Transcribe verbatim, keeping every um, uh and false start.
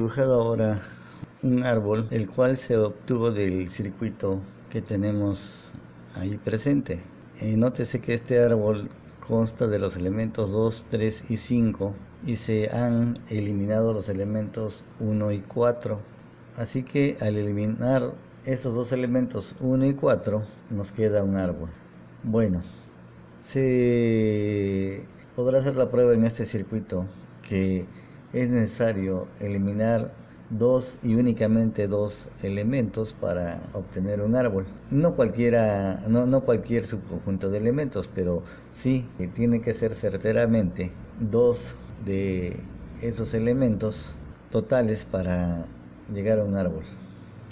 dibujado ahora un árbol, el cual se obtuvo del circuito que tenemos ahí presente. Eh, nótese que este árbol consta de los elementos dos, tres y cinco y se han eliminado los elementos uno y cuatro. Así que al eliminar estos dos elementos uno y cuatro nos queda un árbol. Bueno, se podrá hacer la prueba en este circuito que es necesario eliminar dos y únicamente dos elementos para obtener un árbol. No cualquiera, no, no cualquier subconjunto de elementos, pero sí que tiene que ser certeramente dos de esos elementos totales para llegar a un árbol.